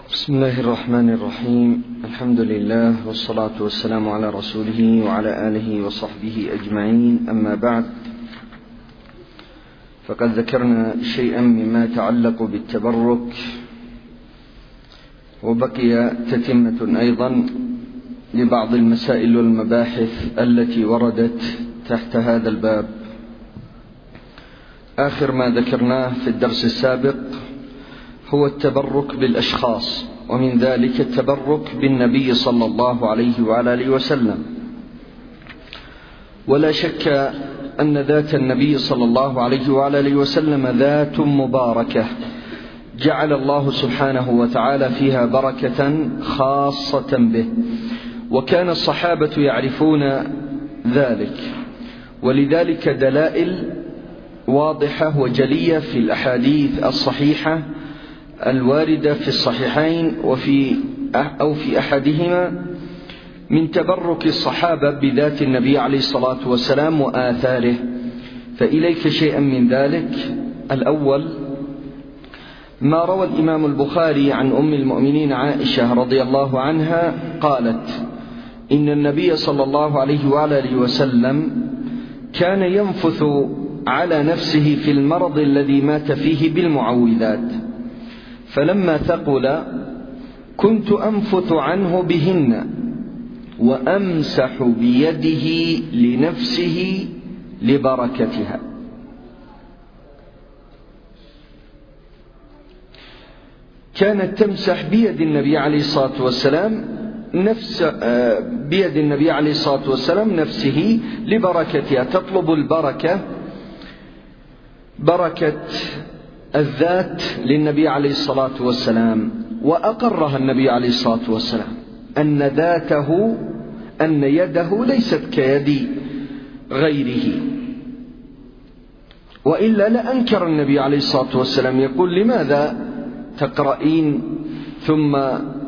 بسم الله الرحمن الرحيم. الحمد لله والصلاة والسلام على رسوله وعلى آله وصحبه أجمعين. أما بعد، فقد ذكرنا شيئا مما يتعلق بالتبرك، وبقي تتمة أيضا لبعض المسائل والمباحث التي وردت تحت هذا الباب. آخر ما ذكرناه في الدرس السابق هو التبرك بالأشخاص، ومن ذلك التبرك بالنبي صلى الله عليه وعلى آله وسلم. ولا شك أن ذات النبي صلى الله عليه وعلى آله وسلم ذات مباركة جعل الله سبحانه وتعالى فيها بركة خاصة به، وكان الصحابة يعرفون ذلك، ولذلك دلائل واضحة وجلية في الأحاديث الصحيحة الواردة في الصحيحين في أحدهما من تبرك الصحابة بذات النبي عليه الصلاة والسلام وآثاره. فإليك شيئا من ذلك. الأول ما روى الإمام البخاري عن أم المؤمنين عائشة رضي الله عنها قالت: إن النبي صلى الله عليه وعلى آله وسلم كان ينفث على نفسه في المرض الذي مات فيه بالمعوذات، فلما ثقل كنت أنفث عنه بهن وأمسح بيده لنفسه لبركتها. كانت تمسح بيد النبي عليه الصلاة والسلام بيد النبي عليه الصلاة والسلام نفسه لبركتها، تطلب البركة، بركة الذات للنبي عليه الصلاة والسلام. وأقرها النبي عليه الصلاة والسلام أن يده ليست كيد غيره، وإلا لأنكر النبي عليه الصلاة والسلام، يقول: لماذا تقرأين ثم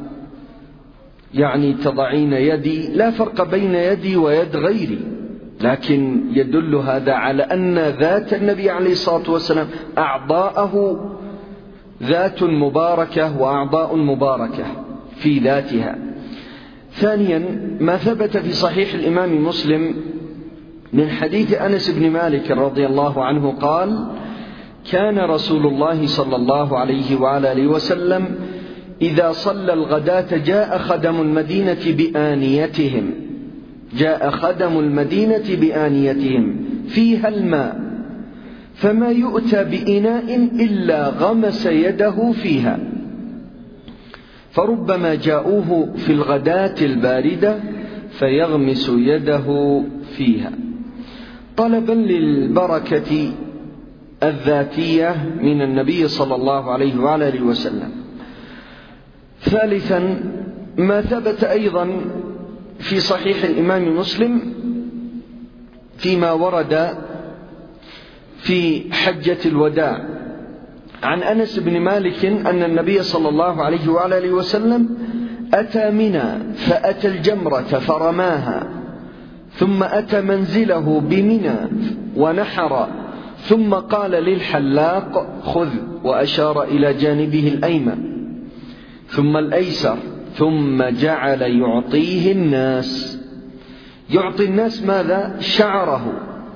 تضعين يدي؟ لا فرق بين يدي ويد غيري، لكن يدل هذا على أن ذات النبي عليه الصلاة والسلام أعضاءه ذات مباركة وأعضاء مباركة في ذاتها. ثانيا ما ثبت في صحيح الإمام مسلم من حديث أنس بن مالك رضي الله عنه قال: كان رسول الله صلى الله عليه وعلى آله وسلم إذا صلى الغداة جاء خدم المدينة بآنيتهم فيها الماء، فما يؤتى بإناء إلا غمس يده فيها، فربما جاءوه في الغداة الباردة فيغمس يده فيها، طلبا للبركة الذاتية من النبي صلى الله عليه وعلى آله وسلم. ثالثا ما ثبت أيضا في صحيح الإمام مسلم فيما ورد في حجة الوداع عن أنس بن مالك أن النبي صلى الله عليه وعلى آله وسلم أتى منى فأتى الجمرة فرماها، ثم أتى منزله بمنى ونحر، ثم قال للحلاق: خذ، وأشار إلى جانبه الأيمن ثم الأيسر، ثم جعل يعطي الناس ماذا؟ شعره،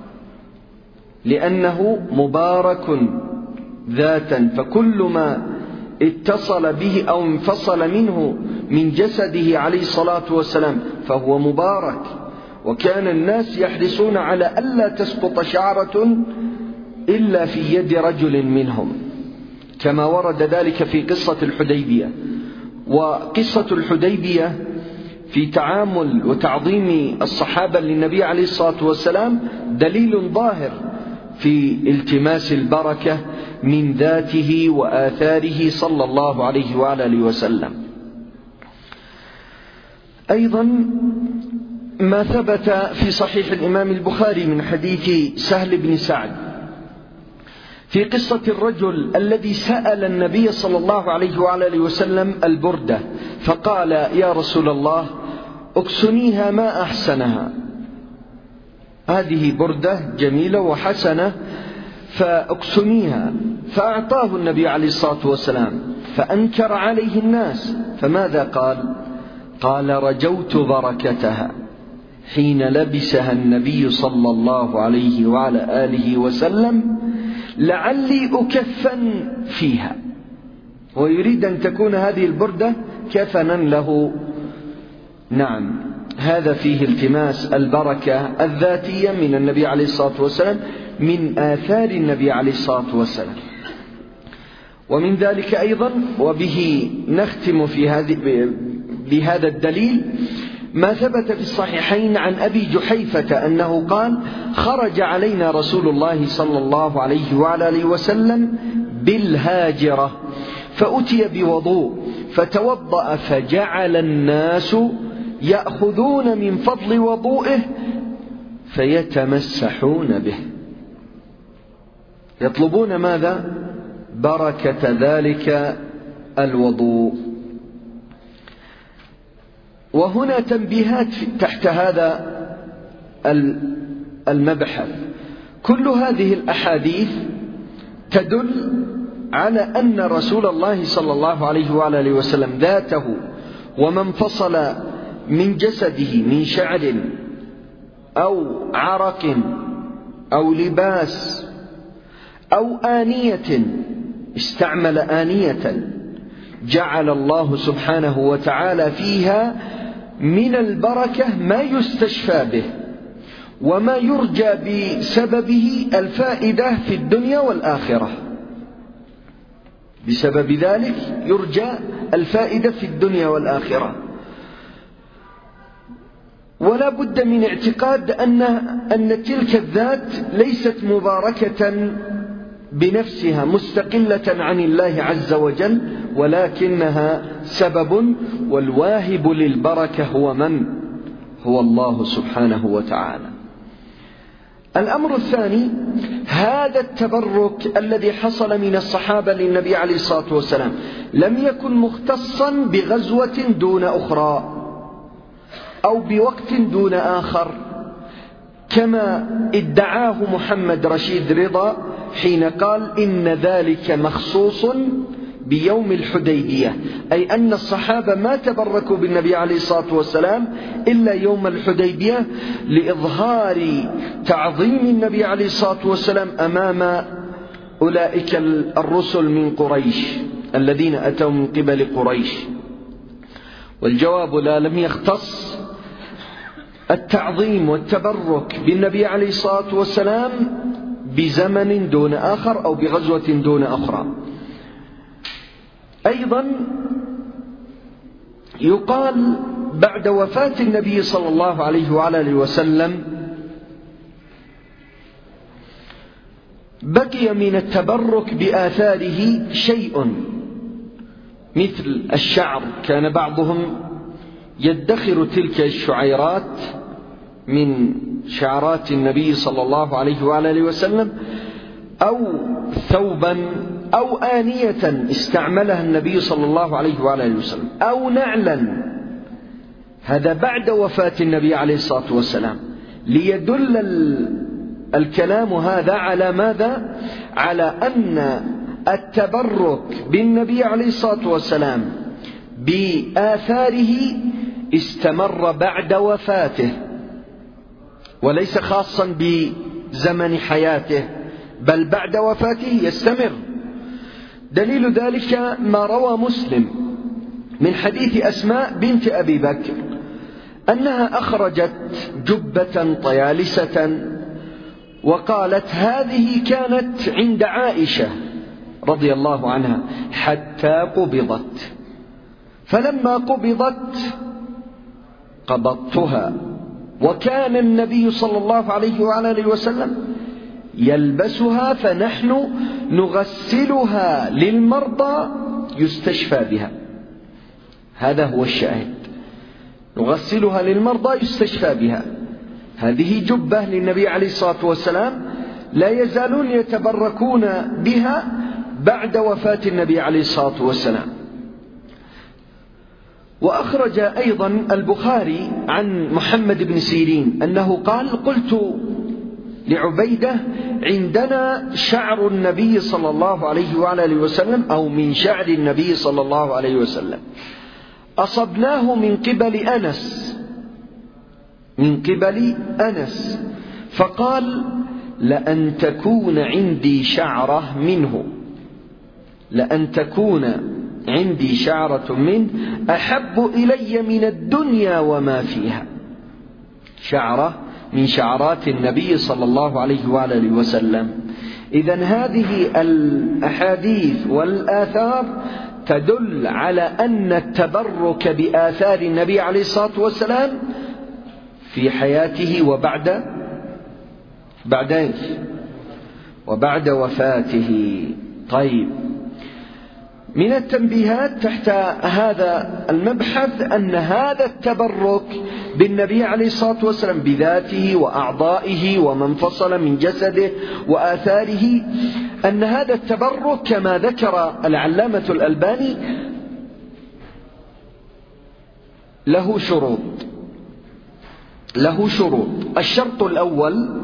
لأنه مبارك ذاتا، فكل ما اتصل به أو انفصل منه من جسده عليه الصلاة والسلام فهو مبارك. وكان الناس يحرصون على ألا تسقط شعرة إلا في يد رجل منهم، كما ورد ذلك في قصة الحديبية. وقصة الحديبية في تعامل وتعظيم الصحابة للنبي عليه الصلاة والسلام دليل ظاهر في التماس البركة من ذاته وآثاره صلى الله عليه وعلى آله وسلم. أيضا ما ثبت في صحيح الإمام البخاري من حديث سهل بن سعد في قصة الرجل الذي سأل النبي صلى الله عليه وعلى آله وسلم البردة، فقال: يا رسول الله، اكسنيها ما أحسنها، هذه بردة جميلة وحسنة فاكسنيها، فأعطاه النبي عليه الصلاة والسلام، فأنكر عليه الناس، فماذا قال؟ قال: رجوت بركتها حين لبسها النبي صلى الله عليه وعلى آله وسلم لعلي أكفن فيها. ويريد أن تكون هذه البردة كفنا له. نعم، هذا فيه التماس البركة الذاتية من النبي عليه الصلاة والسلام، من آثار النبي عليه الصلاة والسلام. ومن ذلك أيضا، وبه نختم بهذا الدليل، ما ثبت في الصحيحين عن أبي جحيفة أنه قال: خرج علينا رسول الله صلى الله عليه وعلى آله وسلم بالهاجرة فأتي بوضوء فتوضأ، فجعل الناس يأخذون من فضل وضوئه فيتمسحون به، يطلبون ماذا؟ بركة ذلك الوضوء. وهنا تنبيهات تحت هذا المبحث. كل هذه الأحاديث تدل على أن رسول الله صلى الله عليه وعلى آله وسلم ذاته وما انفصل من جسده من شعر أو عرق أو لباس أو آنية، استعمل آنية جعل الله سبحانه وتعالى فيها من البركة ما يستشفى به وما يرجى بسببه الفائدة في الدنيا والآخرة. بسبب ذلك يرجى الفائدة في الدنيا والآخرة. ولا بد من اعتقاد أن تلك الذات ليست مباركة بنفسها مستقلة عن الله عز وجل، ولكنها سبب، والواهب للبركة هو من؟ هو الله سبحانه وتعالى. الأمر الثاني، هذا التبرك الذي حصل من الصحابة للنبي عليه الصلاة والسلام لم يكن مختصا بغزوة دون أخرى أو بوقت دون آخر، كما ادعاه محمد رشيد رضا حين قال: إن ذلك مخصوص بيوم الحديبية، أي أن الصحابة ما تبركوا بالنبي عليه الصلاة والسلام إلا يوم الحديبية لإظهار تعظيم النبي عليه الصلاة والسلام أمام أولئك الرسل من قريش الذين أتوا من قبل قريش. والجواب لا، لم يختص التعظيم والتبرك بالنبي عليه الصلاة والسلام بزمن دون آخر أو بغزوة دون أخرى. أيضا يقال بعد وفاة النبي صلى الله عليه وعلى آله وسلم بقي من التبرك بآثاره شيء مثل الشعر، كان بعضهم يدخر تلك الشعيرات من شعرات النبي صلى الله عليه وعلى آله وسلم، أو ثوبا أو آنية استعملها النبي صلى الله عليه وعلى آله وسلم، أو نعلا. هذا بعد وفاة النبي عليه الصلاة والسلام، ليدل الكلام هذا على ماذا؟ على أن التبرك بالنبي عليه الصلاة والسلام بآثاره استمر بعد وفاته وليس خاصا بزمن حياته، بل بعد وفاته يستمر. دليل ذلك ما روى مسلم من حديث أسماء بنت أبي بكر أنها أخرجت جبة طيالسة وقالت: هذه كانت عند عائشة رضي الله عنها حتى قبضت، فلما قبضت قبضتها، وكان النبي صلى الله عليه وعلى آله وسلم يلبسها، فنحن نغسلها للمرضى يستشفى بها. هذا هو الشاهد، نغسلها للمرضى يستشفى بها. هذه جبة للنبي عليه الصلاة والسلام لا يزالون يتبركون بها بعد وفاة النبي عليه الصلاة والسلام. وأخرج أيضا البخاري عن محمد بن سيرين أنه قال: قلت لعبيدة: عندنا شعر النبي صلى الله عليه وآله وسلم أو من شعر النبي صلى الله عليه وسلم أصبناه من قبل أنس فقال لأن تكون عندي شعرة منه، لأن تكون عندي شعرة منه أحب إلي من الدنيا وما فيها. شعرة من شعرات النبي صلى الله عليه وآله وسلم. إذن هذه الأحاديث والآثار تدل على أن التبرك بآثار النبي عليه الصلاة والسلام في حياته وبعد وفاته. طيب، من التنبيهات تحت هذا المبحث أن هذا التبرك بالنبي عليه الصلاة والسلام بذاته وأعضائه وما انفصل من جسده وآثاره، أن هذا التبرك كما ذكر العلامة الألباني له شروط. الشرط الأول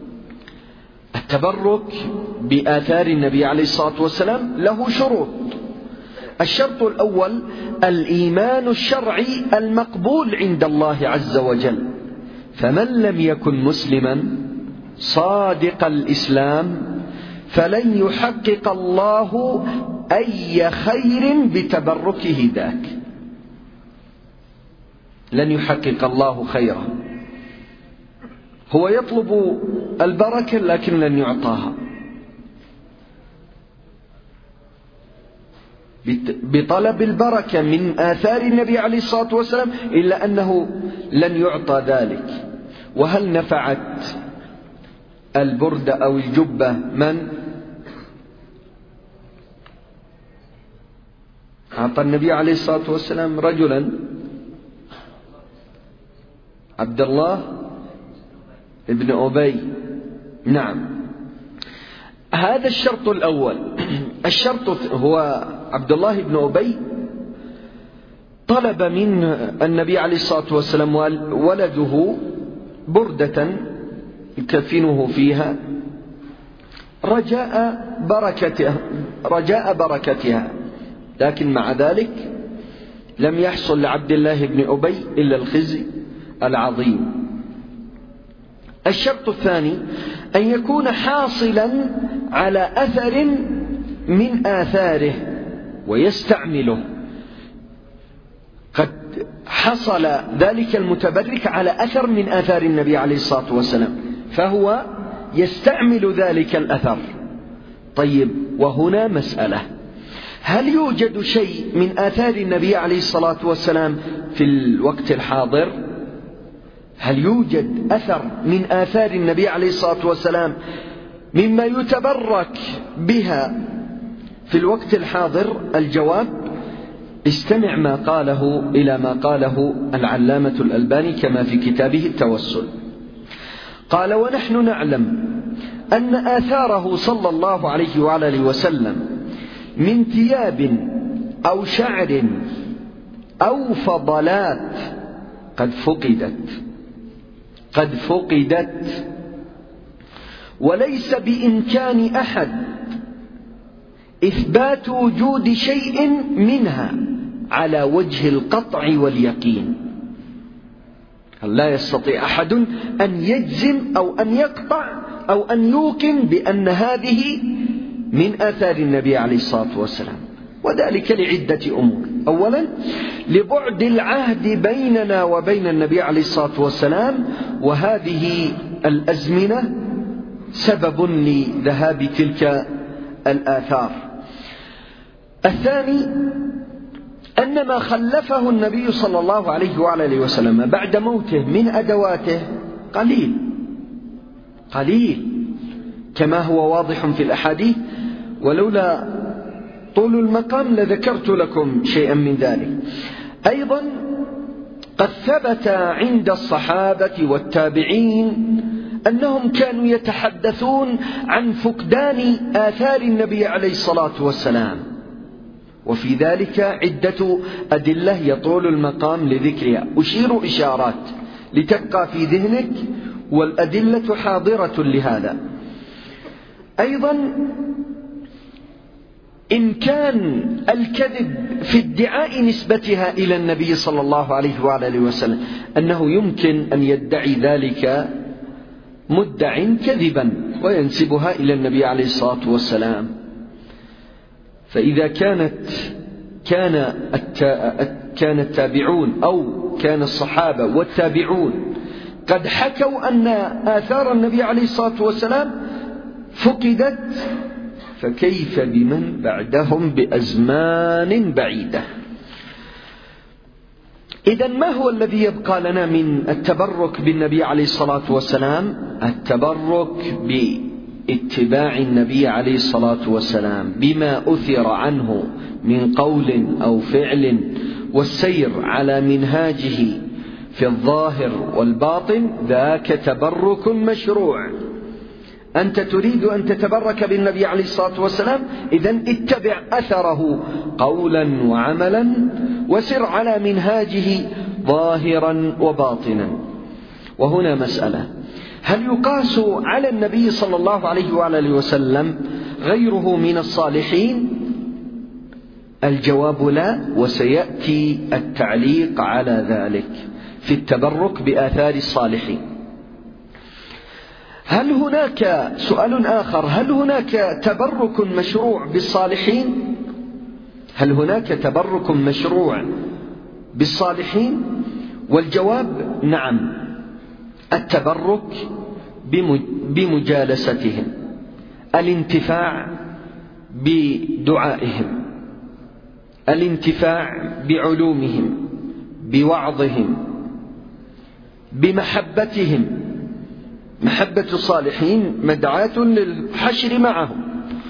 التبرك بآثار النبي عليه الصلاة والسلام له شروط. الشرط الأول الإيمان الشرعي المقبول عند الله عز وجل، فمن لم يكن مسلما صادق الإسلام فلن يحقق الله أي خير بتبركه ذاك، لن يحقق الله خيرا. هو يطلب البركة لكن لن يعطاها، بطلب البركة من آثار النبي عليه الصلاة والسلام، إلا أنه لن يعطى ذلك. وهل نفعت البردة أو الجبة من أعطى النبي عليه الصلاة والسلام رجلا، عبد الله ابن أبي. نعم، هذا الشرط الأول. الشرط هو عبد الله بن أبي طلب من النبي عليه الصلاة والسلام ولده بردة يكفنه فيها رجاء بركتها، لكن مع ذلك لم يحصل لعبد الله بن أبي إلا الخزي العظيم. الشرط الثاني أن يكون حاصلا على أثر من آثاره ويستعمله. قد حصل ذلك المتبرك على أثر من آثار النبي عليه الصلاة والسلام فهو يستعمل ذلك الأثر. طيب، وهنا مسألة: هل يوجد شيء من آثار النبي عليه الصلاة والسلام في الوقت الحاضر؟ هل يوجد أثر من آثار النبي عليه الصلاة والسلام مما يتبرك بها في الوقت الحاضر؟ الجواب: استمع إلى ما قاله العلامة الألباني كما في كتابه التوسل. قال: ونحن نعلم أن آثاره صلى الله عليه وآله وسلم من ثياب أو شعر أو فضلات قد فقدت وليس بإمكان أحد إثبات وجود شيء منها على وجه القطع واليقين. لا يستطيع أحد أن يجزم أو أن يقطع أو أن يوقن بأن هذه من آثار النبي عليه الصلاة والسلام، وذلك لعدة أمور. أولا، لبعد العهد بيننا وبين النبي عليه الصلاة والسلام، وهذه الأزمنة سبب لذهاب تلك الآثار. الثاني، أن ما خلفه النبي صلى الله عليه وآله وسلم بعد موته من أدواته قليل كما هو واضح في الأحاديث، ولولا طول المقام لذكرت لكم شيئا من ذلك. أيضا قد ثبت عند الصحابة والتابعين أنهم كانوا يتحدثون عن فقدان آثار النبي عليه الصلاة والسلام، وفي ذلك عدة أدلة يطول المقام لذكرها. أشير إشارات لتبقى في ذهنك، والأدلة حاضرة لهذا. أيضا إن كان الكذب في ادعاء نسبتها إلى النبي صلى الله عليه وآله وسلم، أنه يمكن أن يدعي ذلك مدع كذبا وينسبها إلى النبي عليه الصلاة والسلام، فإذا كان التابعون أو كان الصحابة والتابعون قد حكوا أن آثار النبي عليه الصلاة والسلام فقدت، فكيف بمن بعدهم بأزمان بعيدة؟ إذن ما هو الذي يبقى لنا من التبرك بالنبي عليه الصلاة والسلام؟ التبرك باتباع النبي عليه الصلاة والسلام بما أثر عنه من قول أو فعل، والسير على منهاجه في الظاهر والباطن، ذاك تبرك مشروع. أنت تريد أن تتبرك بالنبي عليه الصلاة والسلام، إذن اتبع أثره قولا وعملا، وسر على منهاجه ظاهرا وباطنا. وهنا مسألة: هل يقاس على النبي صلى الله عليه وآله وسلم غيره من الصالحين؟ الجواب لا، وسيأتي التعليق على ذلك في التبرك بآثار الصالحين. هل هناك سؤال آخر: هل هناك تبرك مشروع بالصالحين؟ هل هناك تبرك مشروع بالصالحين؟ والجواب نعم، التبرك بمجالستهم، الانتفاع بدعائهم، الانتفاع بعلومهم، بوعظهم، بمحبتهم. محبة الصالحين مدعاة للحشر معهم،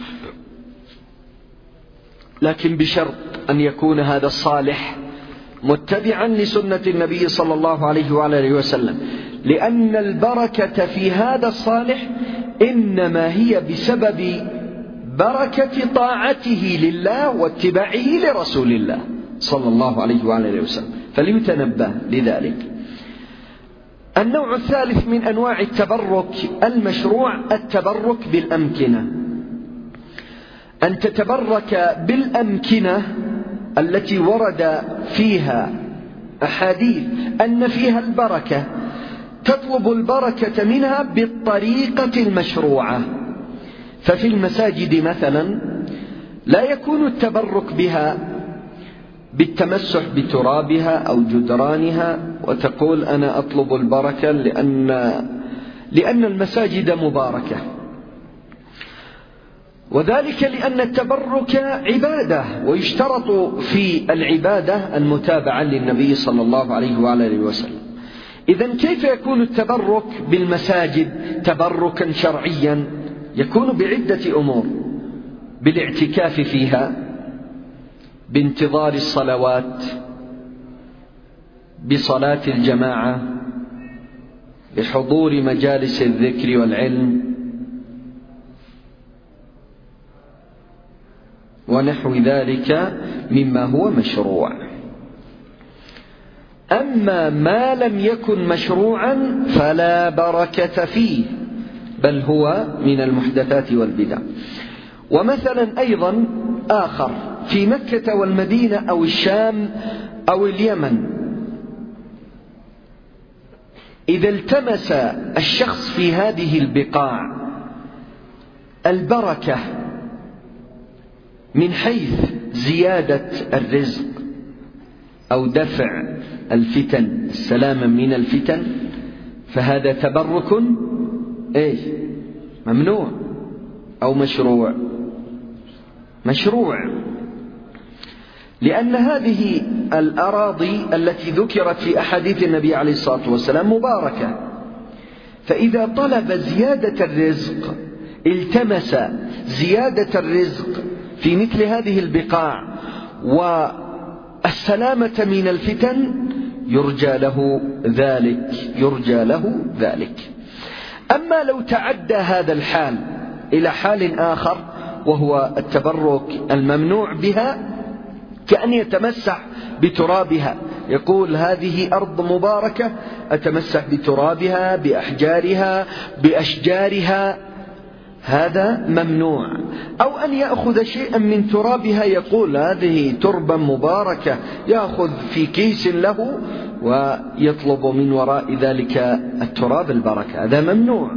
لكن بشرط أن يكون هذا الصالح متبعا لسنة النبي صلى الله عليه وآله وسلم، لأن البركة في هذا الصالح إنما هي بسبب بركة طاعته لله واتباعه لرسول الله صلى الله عليه وآله وسلم، فليتنبه لذلك. النوع الثالث من أنواع التبرك المشروع التبرك بالأمكنة، أن تتبرك بالأمكنة التي ورد فيها أحاديث أن فيها البركة، تطلب البركة منها بالطريقة المشروعة. ففي المساجد مثلا لا يكون التبرك بها بالتمسح بترابها أو جدرانها وتقول أنا أطلب البركة لأن المساجد مباركة، وذلك لأن التبرك عبادة، ويشترط في العبادة المتابعة للنبي صلى الله عليه وآله وسلم. إذن كيف يكون التبرك بالمساجد تبركا شرعيا؟ يكون بعدة أمور: بالاعتكاف فيها، بانتظار الصلوات، بصلاة الجماعة، بحضور مجالس الذكر والعلم، ونحو ذلك مما هو مشروع. أما ما لم يكن مشروعا فلا بركة فيه، بل هو من المحدثات والبدع. ومثلا أيضا آخر في مكة والمدينة أو الشام أو اليمن، إذا التمس الشخص في هذه البقاع البركة من حيث زيادة الرزق أو دفع الفتن، السلامة من الفتن، فهذا تبرك ممنوع أو مشروع؟ مشروع، لأن هذه الأراضي التي ذكرت في أحاديث النبي عليه الصلاة والسلام مباركة، فإذا طلب زيادة الرزق التمس زيادة الرزق في مثل هذه البقاع والسلامة من الفتن، يرجى له ذلك. أما لو تعدى هذا الحال إلى حال آخر وهو التبرك الممنوع بها، كأن يتمسح بترابها، يقول هذه أرض مباركة أتمسح بترابها، بأحجارها، بأشجارها، هذا ممنوع. أو أن يأخذ شيئا من ترابها، يقول هذه تربة مباركة، يأخذ في كيس له ويطلب من وراء ذلك التراب البركة، هذا ممنوع.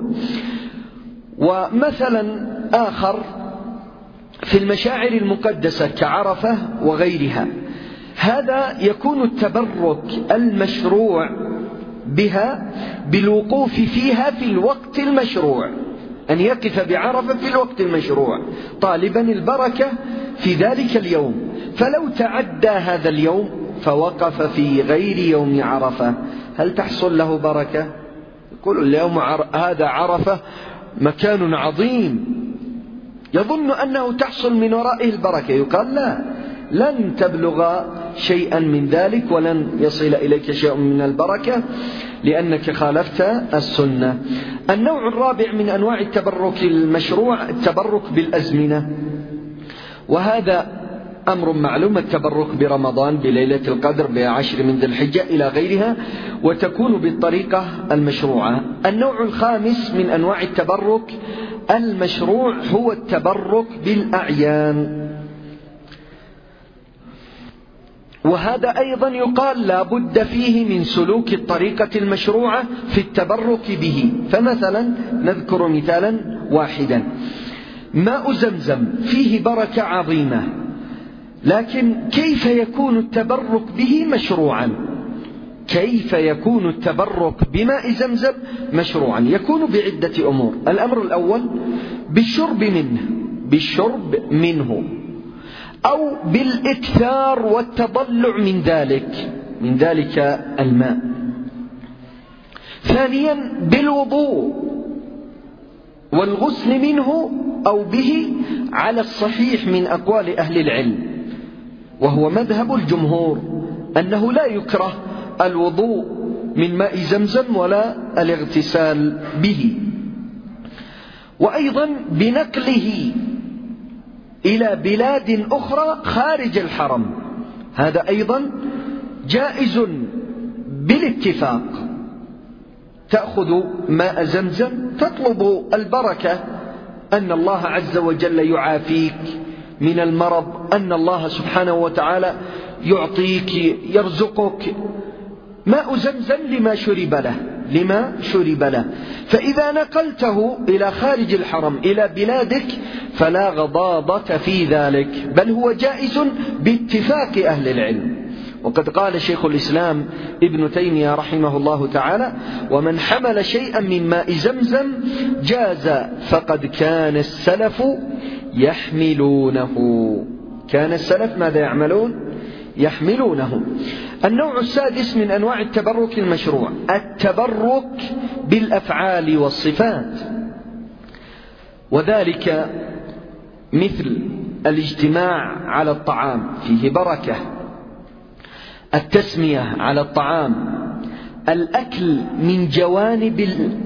ومثلا آخر في المشاعر المقدسة كعرفة وغيرها، هذا يكون التبرك المشروع بها بالوقوف فيها في الوقت المشروع، أن يقف بعرفة في الوقت المشروع طالبا البركة في ذلك اليوم. فلو تعدى هذا اليوم فوقف في غير يوم عرفة، هل تحصل له بركة؟ يقول اليوم هذا عرفة مكان عظيم، يظن أنه تحصل من ورائه البركة، يقال لا، لن تبلغ شيئا من ذلك ولن يصل إليك شيء من البركة لأنك خالفت السنة. النوع الرابع من أنواع التبرك المشروع التبرك بالأزمنة، وهذا أمر معلوم، التبرك برمضان بليلة القدر ب10 من ذي الحجة إلى غيرها، وتكون بالطريقة المشروعة. النوع الخامس من أنواع التبرك المشروع هو التبرك بالأعيان، وهذا أيضا يقال لا بد فيه من سلوك الطريقة المشروعة في التبرك به. فمثلا نذكر مثالا واحدا، ماء زمزم فيه بركة عظيمة، لكن كيف يكون التبرك به مشروعا؟ كيف يكون التبرك بماء زمزم مشروعا؟ يكون بعدة أمور. الأمر الأول بالشرب منه أو بالإكثار والتضلع من ذلك الماء. ثانيا بالوضوء والغسل منه أو به على الصحيح من أقوال أهل العلم، وهو مذهب الجمهور أنه لا يكره الوضوء من ماء زمزم ولا الاغتسال به. وأيضا بنقله إلى بلاد أخرى خارج الحرم، هذا أيضا جائز بالاتفاق. تأخذ ماء زمزم تطلب البركة، أن الله عز وجل يعافيك من المرض، أن الله سبحانه وتعالى يعطيك يرزقك. ماء زمزم لما شرب له. فإذا نقلته إلى خارج الحرم إلى بلادك فلا غضاضة في ذلك، بل هو جائز باتفاق أهل العلم. وقد قال شيخ الإسلام ابن تيمية رحمه الله تعالى: ومن حمل شيئا من ماء زمزم جاز، فقد كان السلف يحملونه. كان السلف ماذا يعملون؟ يحملونه. النوع السادس من أنواع التبرك المشروع التبرك بالأفعال والصفات، وذلك مثل الاجتماع على الطعام فيه بركة، التسمية على الطعام، الأكل من جوانب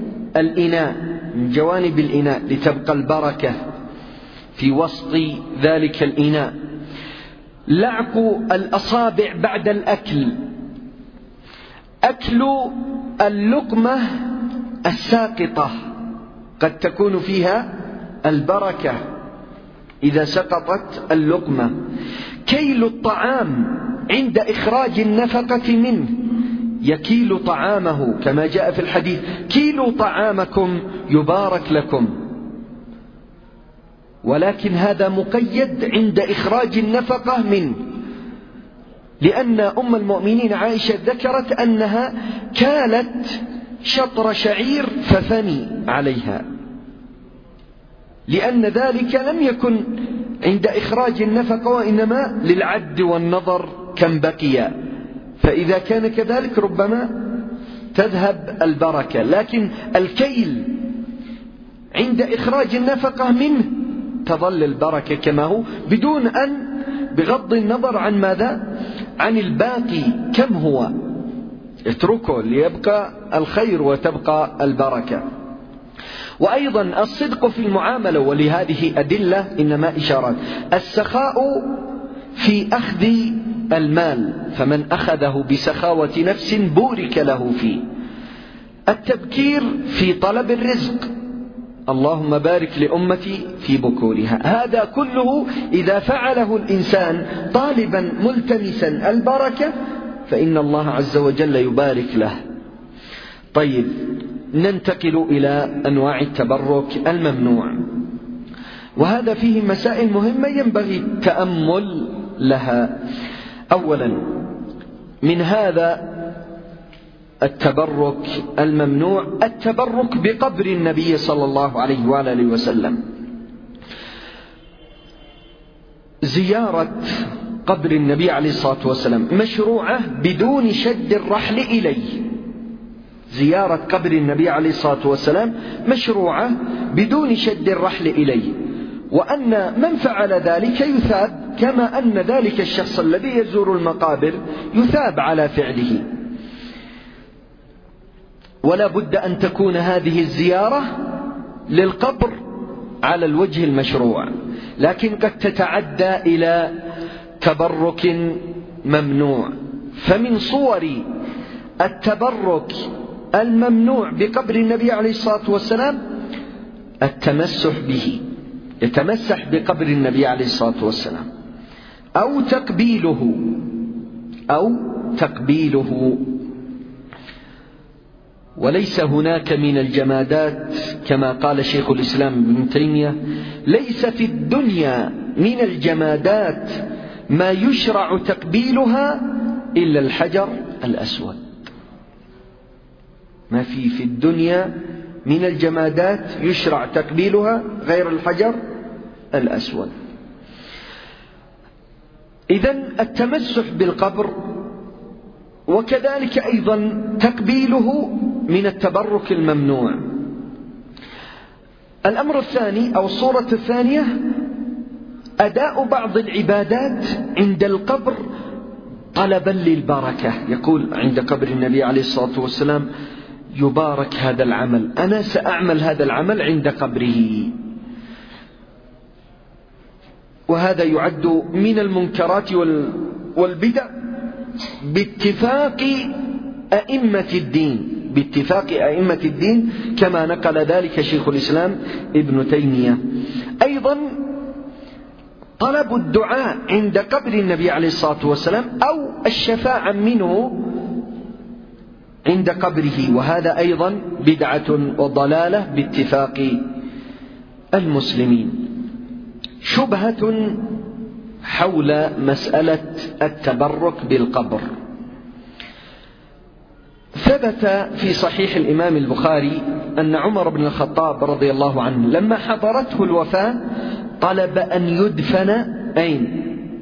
الإناء لتبقى البركة في وسط ذلك الإناء، لعق الأصابع بعد الأكل، أكل اللقمة الساقطة قد تكون فيها البركة إذا سقطت اللقمة، كيل الطعام عند إخراج النفقة منه، يكيل طعامه كما جاء في الحديث: كيلوا طعامكم يبارك لكم. ولكن هذا مقيد عند إخراج النفقة منه، لأن أم المؤمنين عائشة ذكرت أنها كالت شطر شعير ففني عليها، لأن ذلك لم يكن عند إخراج النفقة وإنما للعد والنظر كم بقي، فإذا كان كذلك ربما تذهب البركة. لكن الكيل عند إخراج النفقة منه تظل البركة كما هو، بدون أن بغض النظر عن ماذا؟ عن الباقي كم هو، اتركه ليبقى الخير وتبقى البركة. وأيضا الصدق في المعاملة، ولهذه أدلة إنما إشارات. السخاء في أخذ المال، فمن أخذه بسخاوة نفس بورك له فيه. التبكير في طلب الرزق، اللهم بارك لأمتي في بكورها. هذا كله إذا فعله الإنسان طالبا ملتمسا البركة فإن الله عز وجل يبارك له. طيب، ننتقل إلى أنواع التبرك الممنوع، وهذا فيه مسائل مهمة ينبغي التأمل لها. أولا، من هذا التبرك الممنوع التبرك بقبر النبي صلى الله عليه وآله وسلم. زيارة قبر النبي عليه الصلاة والسلام مشروعة بدون شد الرحل إليه. زيارة قبر النبي عليه الصلاة والسلام مشروعة بدون شد الرحل إليه، وأن من فعل ذلك يثاب، كما أن ذلك الشخص الذي يزور المقابر يثاب على فعله. ولا بد أن تكون هذه الزيارة للقبر على الوجه المشروع، لكن قد تتعدى إلى تبرك ممنوع. فمن صور التبرك الممنوع بقبر النبي عليه الصلاة والسلام التمسح به، يتمسح بقبر النبي عليه الصلاة والسلام أو تقبيله. وليس هناك من الجمادات كما قال شيخ الإسلام ابن تيمية: ليس في الدنيا من الجمادات ما يشرع تقبيلها إلا الحجر الأسود. ما في الدنيا من الجمادات يشرع تقبيلها غير الحجر الأسود. إذن التمسح بالقبر وكذلك أيضا تقبيله من التبرك الممنوع. الأمر الثاني أو الصورة الثانية أداء بعض العبادات عند القبر طلبا للبركة. يقول عند قبر النبي عليه الصلاة والسلام: يبارك هذا العمل، أنا سأعمل هذا العمل عند قبره. وهذا يعد من المنكرات والبدع باتفاق أئمة الدين كما نقل ذلك شيخ الإسلام ابن تيمية. أيضا طلب الدعاء عند قبر النبي عليه الصلاة والسلام أو الشفاعة منه عند قبره، وهذا أيضا بدعة وضلالة باتفاق المسلمين. شبهة حول مسألة التبرك بالقبر. ثبت في صحيح الإمام البخاري أن عمر بن الخطاب رضي الله عنه لما حضرته الوفاة طلب أن يدفن أين؟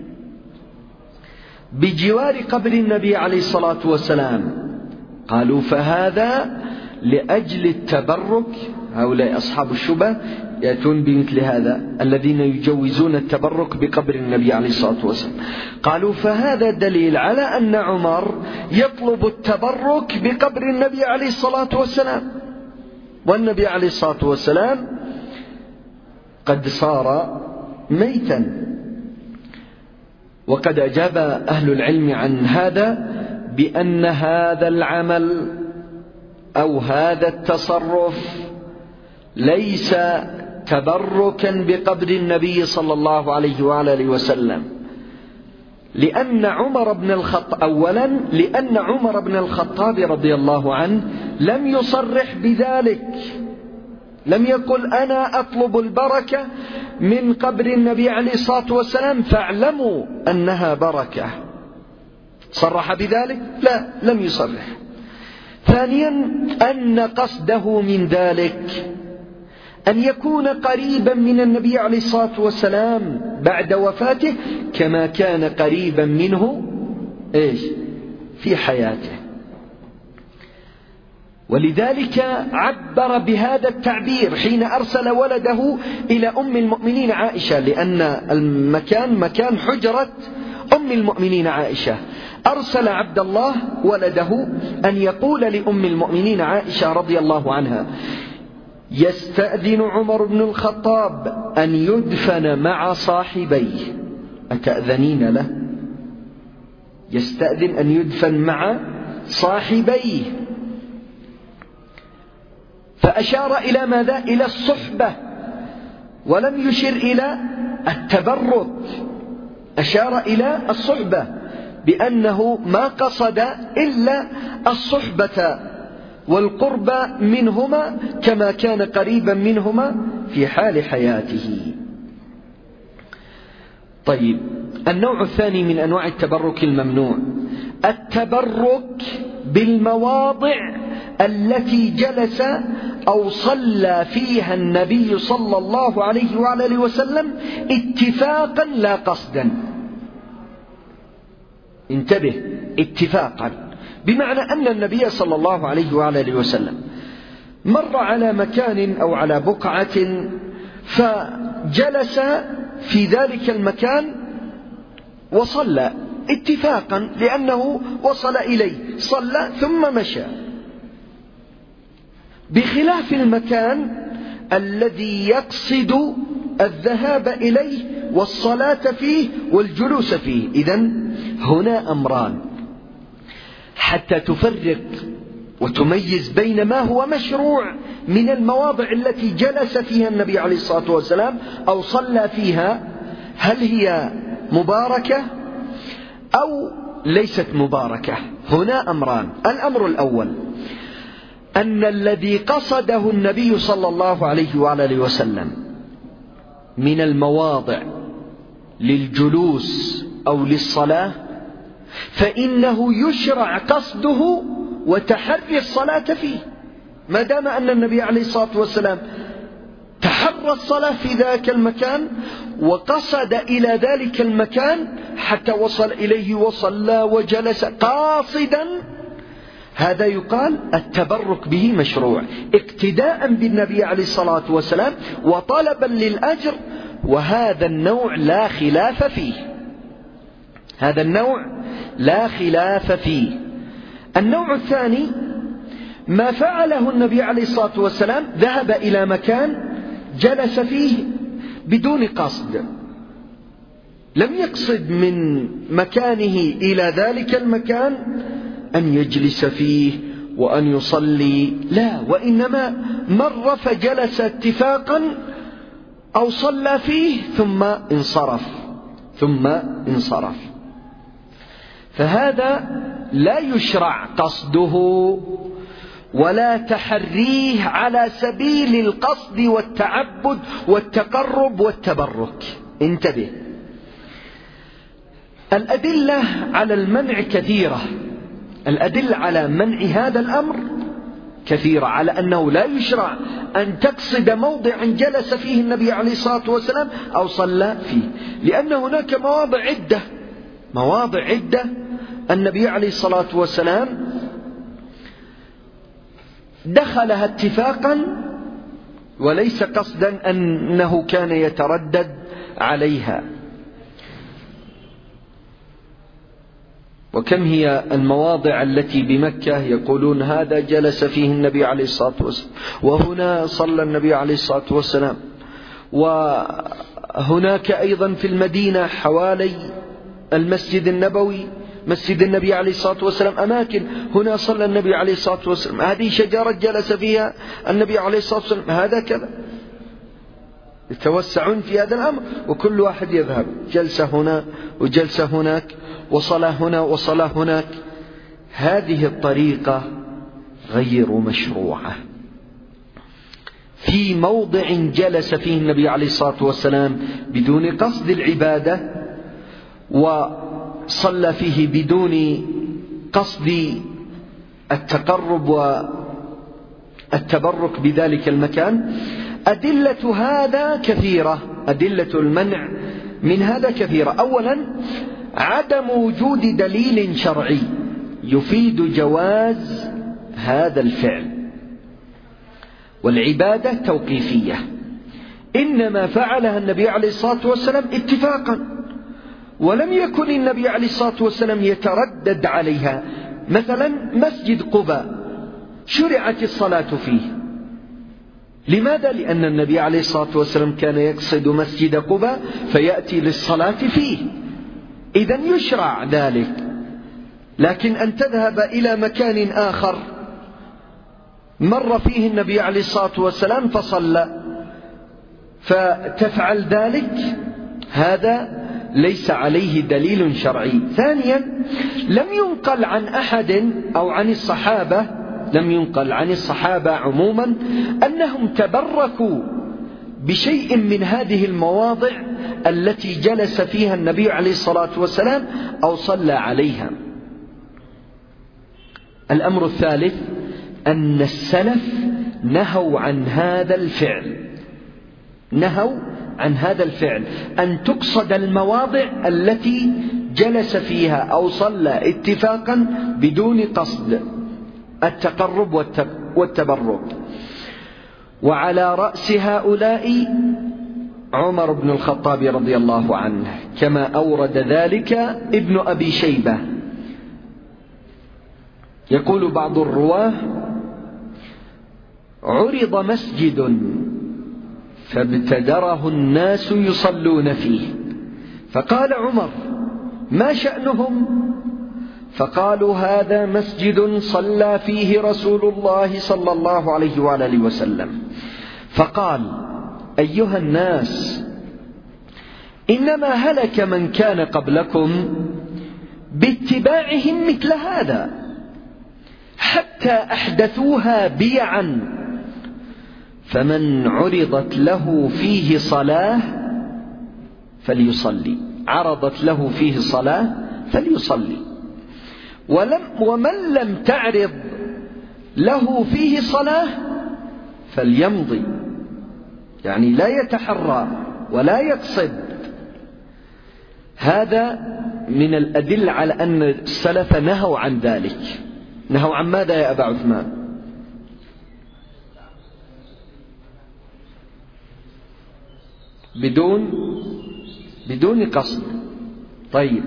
بجوار قبر النبي عليه الصلاة والسلام. قالوا: فهذا لأجل التبرك. هؤلاء أصحاب الشبهة يأتون بمثل هذا، الذين يجوزون التبرك بقبر النبي عليه الصلاة والسلام. قالوا: فهذا دليل على أن عمر يطلب التبرك بقبر النبي عليه الصلاة والسلام، والنبي عليه الصلاة والسلام قد صار ميتا. وقد أجاب أهل العلم عن هذا بأن هذا العمل أو هذا التصرف ليس تبركا بقبر النبي صلى الله عليه وآله وسلم، لأن عمر بن الخطاب رضي الله عنه لم يصرح بذلك، لم يقل: أنا أطلب البركة من قبر النبي عليه الصلاة والسلام فاعلموا أنها بركة. صرح بذلك؟ لا، لم يصرح. ثانيا، أن قصده من ذلك أن يكون قريبا من النبي عليه الصلاة والسلام بعد وفاته كما كان قريبا منه في حياته. ولذلك عبر بهذا التعبير حين أرسل ولده إلى أم المؤمنين عائشة، لأن المكان مكان حجرة أم المؤمنين عائشة. أرسل عبد الله ولده أن يقول لأم المؤمنين عائشة رضي الله عنها: يستأذن عمر بن الخطاب أن يدفن مع صاحبيه، أتأذنين له؟ يستأذن أن يدفن مع صاحبيه. فأشار إلى ماذا؟ إلى الصحبة، ولم يشر إلى التبرك، أشار إلى الصحبة بأنه ما قصد إلا الصحبة والقرب منهما كما كان قريبا منهما في حال حياته. طيب، النوع الثاني من أنواع التبرك الممنوع التبرك بالمواضع التي جلس أو صلى فيها النبي صلى الله عليه وعلى وسلم اتفاقا لا قصدا. انتبه، اتفاقا، بمعنى أن النبي صلى الله عليه وعلى وسلم مر على مكان أو على بقعة فجلس في ذلك المكان وصلى اتفاقا، لأنه وصل إليه صلى ثم مشى، بخلاف المكان الذي يقصد الذهاب إليه والصلاة فيه والجلوس فيه. إذن هنا أمران حتى تفرق وتميز بين ما هو مشروع من المواضع التي جلس فيها النبي عليه الصلاة والسلام أو صلى فيها، هل هي مباركة أو ليست مباركة. هنا أمران. الأمر الأول أن الذي قصده النبي صلى الله عليه وعلى وسلم من المواضع للجلوس أو للصلاة فإنه يشرع قصده وتحري الصلاة فيه، ما دام أن النبي عليه الصلاة والسلام تحرى الصلاة في ذاك المكان وقصد إلى ذلك المكان حتى وصل إليه وصلى وجلس قاصدا، هذا يقال التبرك به مشروع اقتداء بالنبي عليه الصلاة والسلام وطلبا للأجر، وهذا النوع لا خلاف فيه. هذا النوع لا خلاف فيه. النوع الثاني ما فعله النبي عليه الصلاة والسلام، ذهب إلى مكان جلس فيه بدون قصد، لم يقصد من مكانه إلى ذلك المكان أن يجلس فيه وأن يصلي، لا، وإنما مر فجلس اتفاقا أو صلى فيه ثم انصرف. فهذا لا يشرع قصده ولا تحريه على سبيل القصد والتعبد والتقرب والتبرك. انتبه، الأدلة على المنع كثيرة، الأدلة على منع هذا الأمر كثيرة، على أنه لا يشرع أن تقصد موضع جلس فيه النبي عليه الصلاة والسلام أو صلى فيه، لأن هناك مواضع عدة النبي عليه الصلاة والسلام دخلها اتفاقا وليس قصدا أنه كان يتردد عليها. وكم هي المواضع التي بمكة يقولون هذا جلس فيه النبي عليه الصلاة والسلام، وهنا صلى النبي عليه الصلاة والسلام، وهناك أيضا في المدينة حوالي المسجد النبوي مسجد النبي عليه الصلاة والسلام أماكن هنا صلى النبي عليه الصلاة والسلام، هذه شجرة جلس فيها النبي عليه الصلاة والسلام، هذا كذا. يتوسعون في هذا الأمر، وكل واحد يذهب جلسة هنا وجلسة هناك وصلاة هنا وصلاة هناك. هذه الطريقة غير مشروعة. في موضع جلس فيه النبي عليه الصلاة والسلام بدون قصد العبادة وصلى فيه بدون قصد التقرب والتبرك بذلك المكان، أدلة هذا كثيرة، أدلة المنع من هذا كثيرة. أولا، عدم وجود دليل شرعي يفيد جواز هذا الفعل، والعبادة توقيفية، إنما فعلها النبي عليه الصلاة والسلام اتفاقا، ولم يكن النبي عليه الصلاة والسلام يتردد عليها. مثلا مسجد قباء شرعت الصلاة فيه، لماذا؟ لأن النبي عليه الصلاة والسلام كان يقصد مسجد قباء فيأتي للصلاة فيه، إذن يشرع ذلك. لكن أن تذهب إلى مكان آخر مر فيه النبي عليه الصلاة والسلام فصلى، فتفعل ذلك، هذا ليس عليه دليل شرعي. ثانيا، لم ينقل عن أحد أو عن الصحابة، لم ينقل عن الصحابة عموما أنهم تبركوا بشيء من هذه المواضع التي جلس فيها النبي عليه الصلاة والسلام أو صلى عليها. الأمر الثالث أن السلف نهوا عن هذا الفعل، نهوا عن هذا الفعل، أن تقصد المواضع التي جلس فيها أو صلى اتفاقا بدون قصد التقرب والتبرك. وعلى رأس هؤلاء عمر بن الخطاب رضي الله عنه، كما أورد ذلك ابن أبي شيبة. يقول بعض الرواه: عرض مسجد فابتدره الناس يصلون فيه، فقال عمر: ما شأنهم؟ فقالوا: هذا مسجد صلى فيه رسول الله صلى الله عليه وآله وسلم. فقال: أيها الناس، إنما هلك من كان قبلكم باتباعهم مثل هذا حتى أحدثوها بيعا، فمن عرضت له فيه صلاة فليصلي، عرضت له فيه صلاة فليصلي، ومن لم تعرض له فيه صلاة فليمضي، يعني لا يتحرى ولا يقصد. هذا من الأدلة على أن السلف نهوا عن ذلك. نهوا عن ماذا يا أبا عثمان؟ بدون قصد. طيب،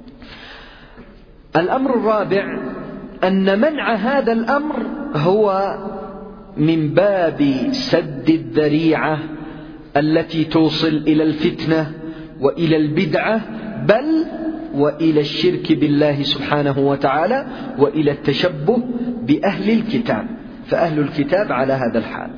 الأمر الرابع أن منع هذا الأمر هو من باب سد الذريعة التي توصل إلى الفتنة وإلى البدعة، بل وإلى الشرك بالله سبحانه وتعالى وإلى التشبه بأهل الكتاب، فأهل الكتاب على هذا الحال.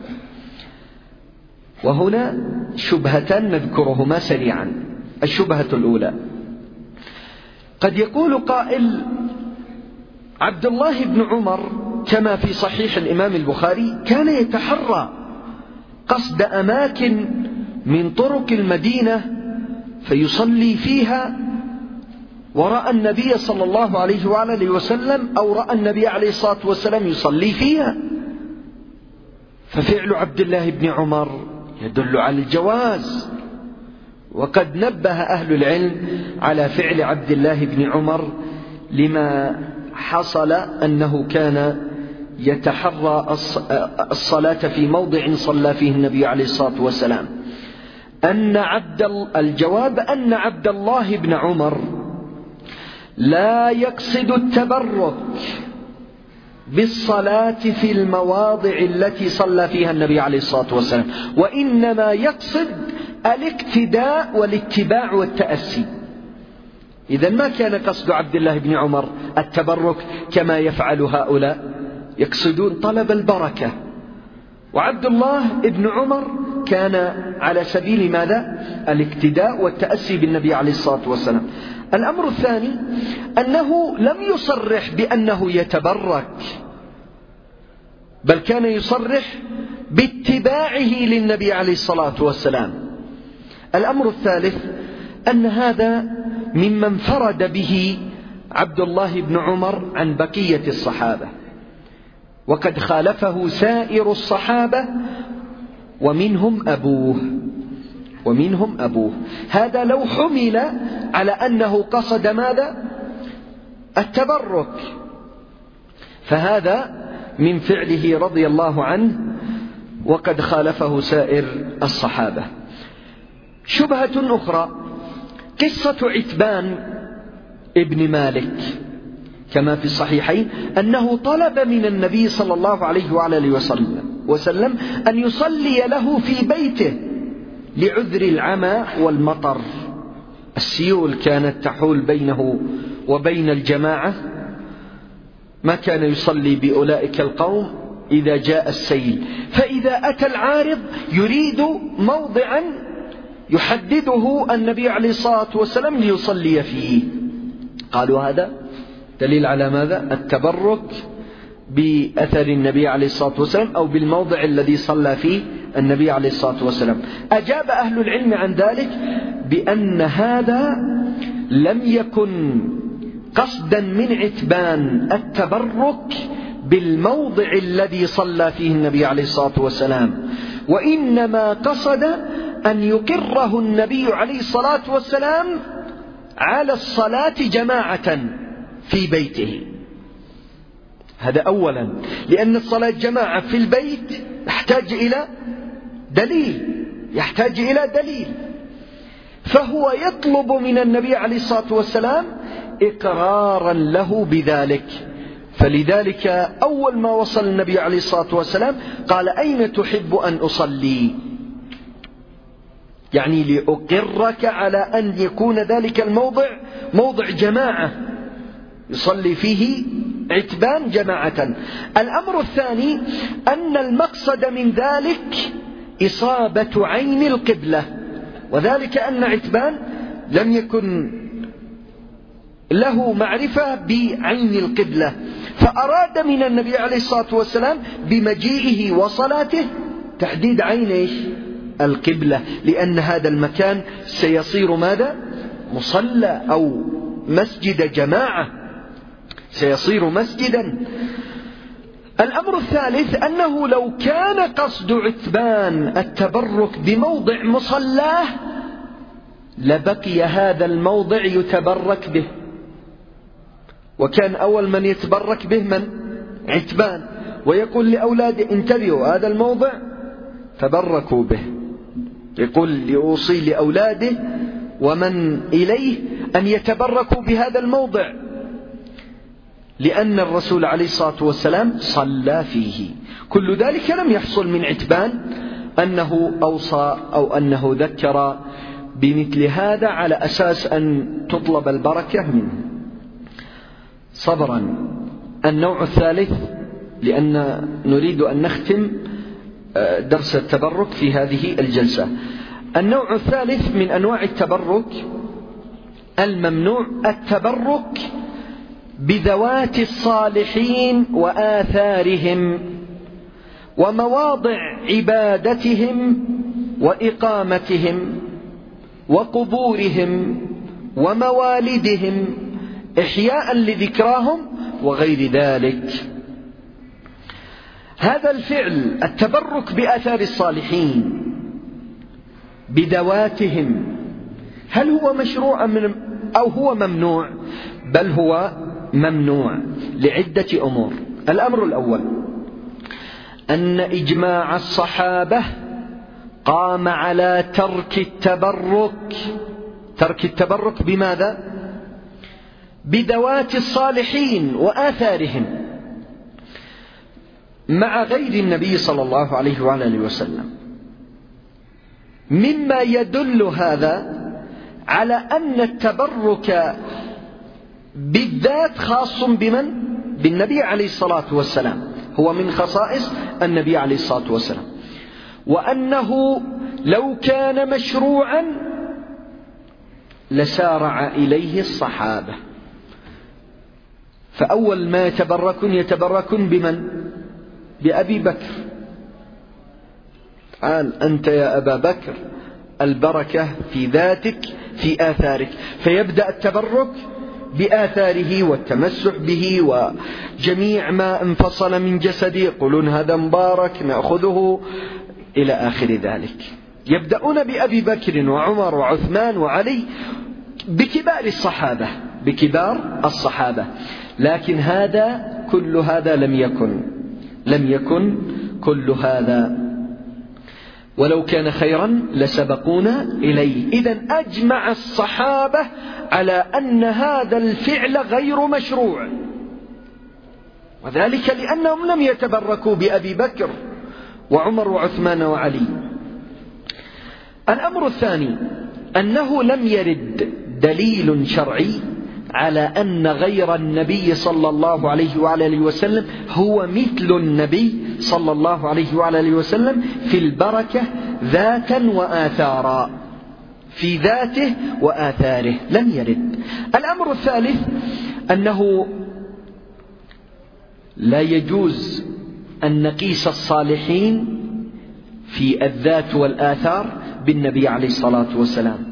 وهنا شبهتان نذكرهما سريعا. الشبهة الأولى: قد يقول قائل: عبد الله بن عمر كما في صحيح الإمام البخاري كان يتحرى قصد أماكن من طرق المدينة فيصلي فيها، ورأى النبي صلى الله عليه وآله وسلم أو رأى النبي عليه الصلاة والسلام يصلي فيها، ففعل عبد الله بن عمر يدل على الجواز. وقد نبه أهل العلم على فعل عبد الله بن عمر لما حصل أنه كان يتحرى الصلاة في موضع صلى فيه النبي عليه الصلاة والسلام. الجواب أن عبد الله بن عمر لا يقصد التبرك بالصلاة في المواضع التي صلى فيها النبي عليه الصلاة والسلام، وإنما يقصد الاقتداء والاتباع والتأسي. إذن ما كان قصد عبد الله بن عمر التبرك كما يفعل هؤلاء، يقصدون طلب البركة. وعبد الله بن عمر كان على سبيل ماذا؟ الاقتداء والتأسي بالنبي عليه الصلاة والسلام. الأمر الثاني أنه لم يصرح بأنه يتبرك، بل كان يصرح باتباعه للنبي عليه الصلاة والسلام. الأمر الثالث أن هذا مما انفرد به عبد الله بن عمر عن بقية الصحابة، وقد خالفه سائر الصحابة ومنهم أبوه. هذا لو حمل على أنه قصد ماذا؟ التبرك، فهذا من فعله رضي الله عنه، وقد خالفه سائر الصحابة. شبهة أخرى: قصة عتبان ابن مالك كما في الصحيحين أنه طلب من النبي صلى الله عليه وآله وسلم أن يصلي له في بيته لعذر العمى والمطر. السيول كانت تحول بينه وبين الجماعة، ما كان يصلي بأولئك القوم إذا جاء السيل، فإذا أتى العارض يريد موضعا يحدده النبي عليه الصلاة والسلام ليصلي فيه. قالوا هذا دليل على ماذا؟ التبرك بأثر النبي عليه الصلاة والسلام أو بالموضع الذي صلى فيه النبي عليه الصلاة والسلام. أجاب أهل العلم عن ذلك بأن هذا لم يكن قصدا من عتبان التبرك بالموضع الذي صلى فيه النبي عليه الصلاة والسلام، وإنما قصد أن يقره النبي عليه الصلاة والسلام على الصلاة جماعة في بيته. هذا أولا، لأن الصلاة جماعة في البيت يحتاج إلى دليل، فهو يطلب من النبي عليه الصلاة والسلام إقرارا له بذلك. فلذلك أول ما وصل النبي عليه الصلاة والسلام قال: أين تحب أن أصلي؟ يعني لأقرك على أن يكون ذلك الموضع موضع جماعة يصلي فيه عتبان جماعة. الأمر الثاني أن المقصد من ذلك إصابة عين القبلة، وذلك أن عتبان لم يكن له معرفة بعين القبلة، فأراد من النبي عليه الصلاة والسلام بمجيئه وصلاته تحديد عين القبلة، لأن هذا المكان سيصير ماذا؟ مصلى أو مسجد جماعة، سيصير مسجدا. الأمر الثالث أنه لو كان قصد عتبان التبرك بموضع مصلاه لبقي هذا الموضع يتبرك به، وكان أول من يتبرك به من؟ عتبان، ويقول لأولاده: انتبهوا، هذا الموضع تبركوا به. يقول لأوصي لأولاده ومن إليه أن يتبركوا بهذا الموضع، لأن الرسول عليه الصلاة والسلام صلى فيه. كل ذلك لم يحصل من عتبان أنه أوصى أو أنه ذكر بمثل هذا على أساس أن تطلب البركة منه. صبرا. النوع الثالث، لأن نريد أن نختم درس التبرك في هذه الجلسة. النوع الثالث من أنواع التبرك الممنوع التبرك بذوات الصالحين وآثارهم ومواضع عبادتهم وإقامتهم وقبورهم وموالدهم إحياء لذكراهم وغير ذلك. هذا الفعل التبرك بآثار الصالحين بذواتهم هل هو مشروع أو هو ممنوع؟ بل هو ممنوع لعدة أمور. الأمر الأول أن إجماع الصحابة قام على ترك التبرك بماذا؟ بذوات الصالحين وآثارهم مع غير النبي صلى الله عليه وآله وسلم، مما يدل هذا على أن التبرك بالذات خاص بمن؟ بالنبي عليه الصلاة والسلام، هو من خصائص النبي عليه الصلاة والسلام، وأنه لو كان مشروعا لسارع إليه الصحابة. فأول ما يتبركون بمن؟ بأبي بكر. قال: أنت يا أبا بكر البركة في ذاتك في آثارك، فيبدأ التبرك بآثاره والتمسح به وجميع ما انفصل من جسده، يقولون هذا مبارك نأخذه إلى آخر ذلك. يبدأون بأبي بكر وعمر وعثمان وعلي بكبار الصحابة، لكن كل هذا لم يكن كل هذا، ولو كان خيرا لسبقونا إليه. إذن أجمع الصحابة على أن هذا الفعل غير مشروع، وذلك لأنهم لم يتبركوا بأبي بكر وعمر وعثمان وعلي. الأمر الثاني أنه لم يرد دليل شرعي على أن غير النبي صلى الله عليه وعلى آله وسلم هو مثل النبي صلى الله عليه وعلى آله وسلم في البركة ذاتا وآثارا، في ذاته وآثاره لم يرد. الأمر الثالث أنه لا يجوز أن نقيس الصالحين في الذات والآثار بالنبي عليه الصلاة والسلام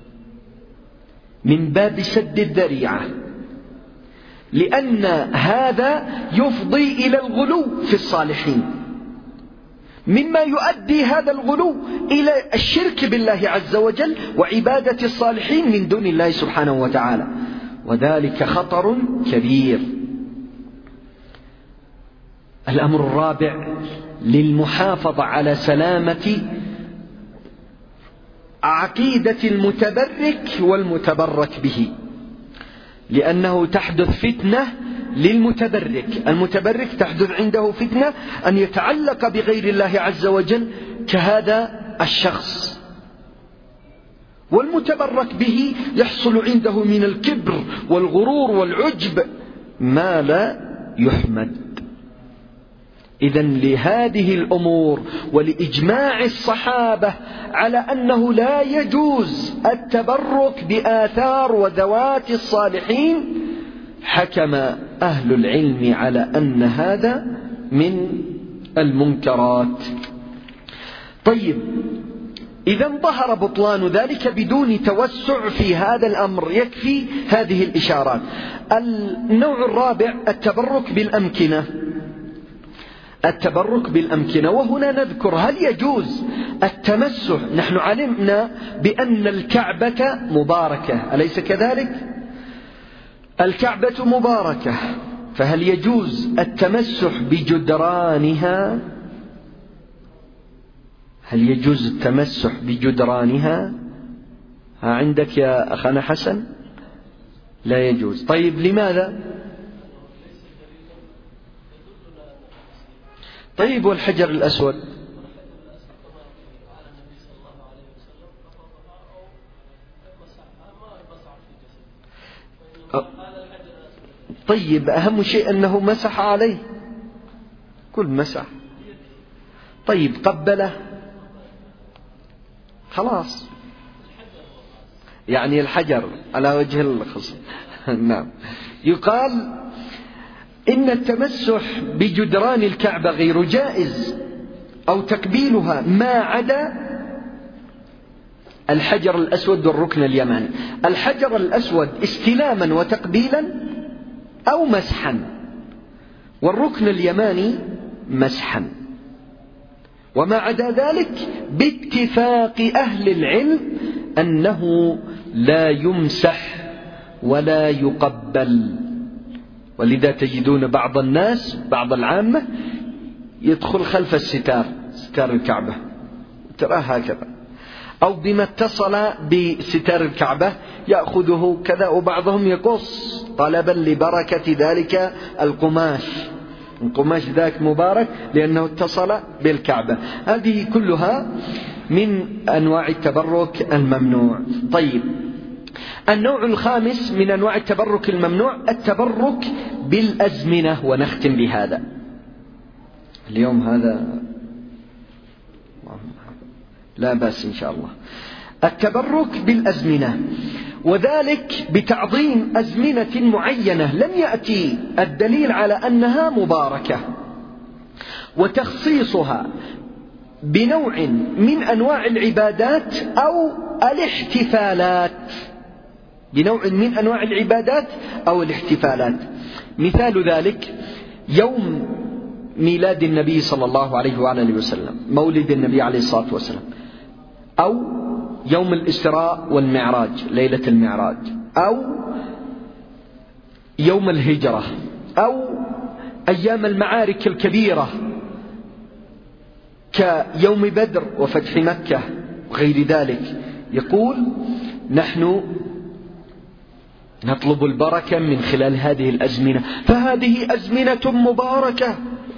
من باب سد الذريعة، لأن هذا يفضي إلى الغلو في الصالحين، مما يؤدي هذا الغلو إلى الشرك بالله عز وجل وعبادة الصالحين من دون الله سبحانه وتعالى، وذلك خطر كبير. الأمر الرابع للمحافظة على سلامة عقيدة المتبرك والمتبرك به، لأنه تحدث فتنة للمتبرك، المتبرك تحدث عنده فتنة أن يتعلق بغير الله عز وجل كهذا الشخص، والمتبرك به يحصل عنده من الكبر والغرور والعجب ما لا يحمد. إذن لهذه الأمور ولإجماع الصحابة على أنه لا يجوز التبرك بآثار وذوات الصالحين، حكم أهل العلم على أن هذا من المنكرات. طيب، إذا ظهر بطلان ذلك بدون توسع في هذا الأمر، يكفي هذه الإشارات. النوع الرابع التبرك بالأمكنة. التبرك بالأمكنة، وهنا نذكر هل يجوز التمسح؟ نحن علمنا بأن الكعبة مباركة، أليس كذلك؟ الكعبة مباركة، فهل يجوز التمسح بجدرانها؟ هل يجوز التمسح بجدرانها؟ عندك يا أخانا حسن؟ لا يجوز. طيب لماذا؟ طيب والحجر الأسود؟ طيب أهم شيء أنه مسح عليه، كل مسح. طيب قبله، خلاص، يعني الحجر على وجه الخصوص. نعم. يقال إن التمسح بجدران الكعبة غير جائز، أو تقبيلها ما عدا الحجر الأسود والركن اليماني. الحجر الأسود استلاما وتقبيلا أو مسحا، والركن اليماني مسحا، وما عدا ذلك باتفاق أهل العلم أنه لا يمسح ولا يقبل. ولذا تجدون بعض الناس، بعض العامة، يدخل خلف الستار، ستار الكعبة، تراه هكذا، أو بما اتصل بستار الكعبة يأخذه كذا، وبعضهم يقص طلبا لبركة ذلك القماش ذاك مبارك لأنه اتصل بالكعبة. هذه كلها من أنواع التبرك الممنوع. طيب، النوع الخامس من أنواع التبرك الممنوع التبرك بالأزمنة، ونختم بهذا اليوم. هذا لا بأس إن شاء الله. التبرك بالأزمنة، وذلك بتعظيم أزمنة معينة لم يأتي الدليل على أنها مباركة، وتخصيصها بنوع من أنواع العبادات أو الاحتفالات، بنوع من أنواع العبادات أو الاحتفالات. مثال ذلك يوم ميلاد النبي صلى الله عليه وآله وسلم، مولد النبي عليه الصلاة والسلام، أو يوم الإسراء والمعراج، ليلة المعراج، أو يوم الهجرة، أو أيام المعارك الكبيرة كيوم بدر وفتح مكة وغير ذلك. يقول نحن نطلب البركة من خلال هذه الأزمنة، فهذه أزمنة مباركة.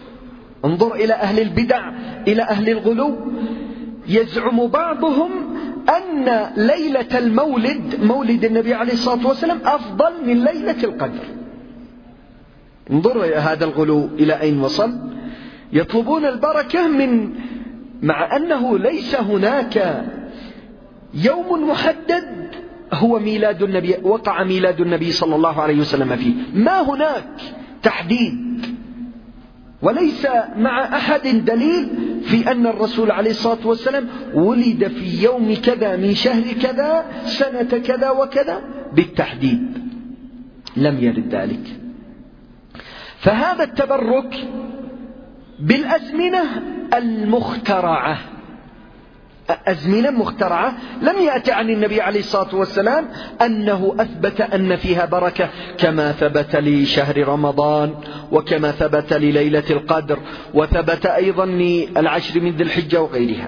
انظر إلى أهل البدع، إلى أهل الغلو، يزعم بعضهم أن ليلة المولد، مولد النبي عليه الصلاة والسلام، أفضل من ليلة القدر. انظروا هذا الغلو إلى أين وصل. يطلبون البركة مع أنه ليس هناك يوم محدد هو ميلاد النبي، وقع ميلاد النبي صلى الله عليه وسلم فيه، ما هناك تحديد، وليس مع أحد دليل في أن الرسول عليه الصلاة والسلام ولد في يوم كذا من شهر كذا سنة كذا وكذا بالتحديد، لم يرد ذلك. فهذا التبرك بالأزمنة المخترعة، أزمنة مخترعة لم يأتي عن النبي عليه الصلاة والسلام أنه أثبت أن فيها بركة، كما ثبت لشهر رمضان، وكما ثبت لليلة القدر، وثبت أيضا للعشر من ذي الحجة وغيرها.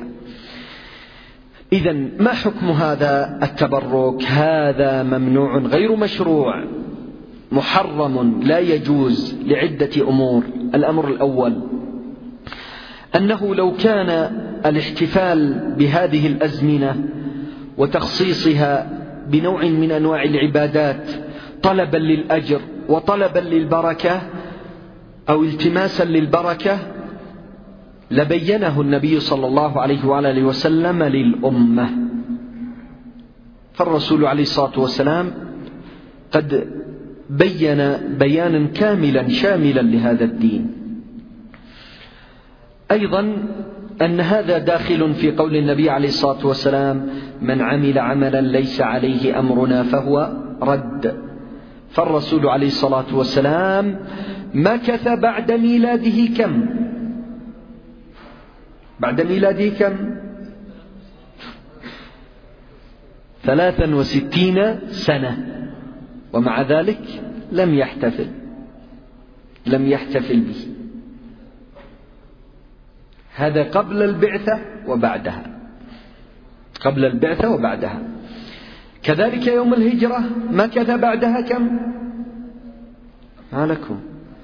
إذن ما حكم هذا التبرك؟ هذا ممنوع غير مشروع، محرم لا يجوز لعدة أمور. الأمر الأول أنه لو كان الاحتفال بهذه الأزمنة وتخصيصها بنوع من أنواع العبادات طلبا للأجر وطلبا للبركة أو التماسا للبركة لبينه النبي صلى الله عليه وآله وسلم للأمة. فالرسول عليه الصلاة والسلام قد بين بيانا كاملا شاملا لهذا الدين. أيضا أن هذا داخل في قول النبي عليه الصلاة والسلام: من عمل عملا ليس عليه أمرنا فهو رد. فالرسول عليه الصلاة والسلام مكث بعد ميلاده كم؟ بعد ميلاده كم؟ 63 سنة، ومع ذلك لم يحتفل به. هذا قبل البعثة وبعدها، قبل البعثة وبعدها. كذلك يوم الهجرة مكث بعدها كم؟ ما لكم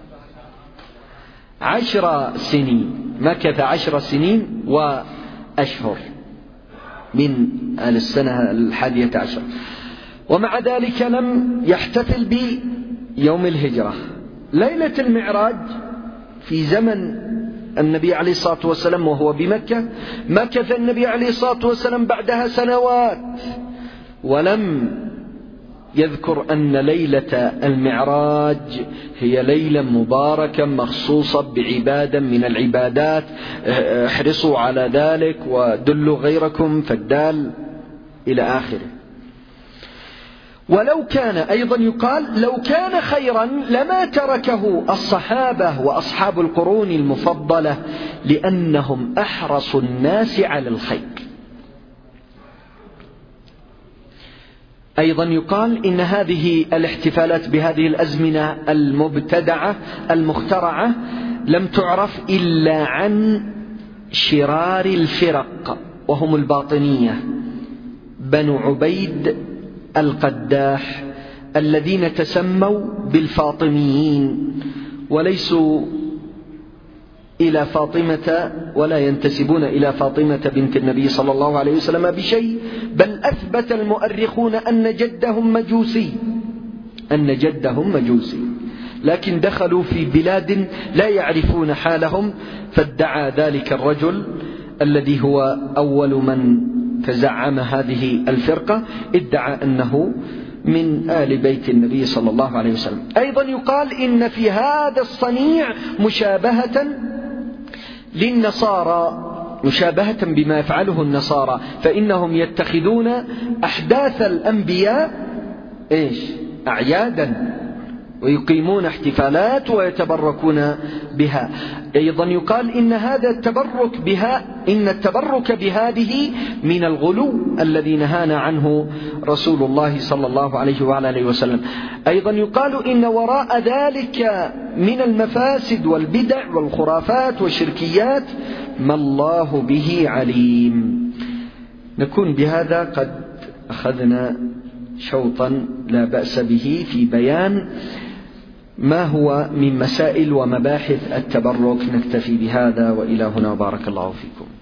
10 سنين، مكث 10 سنين وأشهر من السنة 11، ومع ذلك لم يحتفل بيوم الهجرة. ليلة المعراج في زمن النبي عليه الصلاة والسلام وهو بمكة، مكث النبي عليه الصلاة والسلام بعدها سنوات، ولم يذكر أن ليلة المعراج هي ليلة مباركة مخصوصة بعبادة من العبادات، احرصوا على ذلك ودلوا غيركم فالدال إلى آخره. ولو كان أيضا يقال لو كان خيرا لما تركه الصحابة وأصحاب القرون المفضلة، لأنهم أحرص الناس على الخير. أيضا يقال إن هذه الاحتفالات بهذه الأزمنة المبتدعة المخترعة لم تعرف إلا عن شرار الفرق، وهم الباطنية بنو عبيد القداح، الذين تسموا بالفاطميين، وليسوا إلى فاطمة ولا ينتسبون إلى فاطمة بنت النبي صلى الله عليه وسلم بشيء، بل أثبت المؤرخون أن جدهم مجوسي، لكن دخلوا في بلاد لا يعرفون حالهم، فادعى ذلك الرجل الذي هو أول من تزعم هذه الفرقة، ادعى أنه من آل بيت النبي صلى الله عليه وسلم. أيضا يقال إن في هذا الصنيع مشابهة للنصارى، مشابهة بما يفعله النصارى، فإنهم يتخذون أحداث الأنبياء أعيادا، ويقيمون احتفالات ويتبركون بها. أيضا يقال إن هذا التبرك بها، إن التبرك بهذه من الغلو الذي نهانا عنه رسول الله صلى الله عليه وعلى وسلم. أيضا يقال إن وراء ذلك من المفاسد والبدع والخرافات والشركيات ما الله به عليم. نكون بهذا قد أخذنا شوطا لا بأس به في بيان ما هو من مسائل ومباحث التبرك. نكتفي بهذا، وإلى هنا بارك الله فيكم.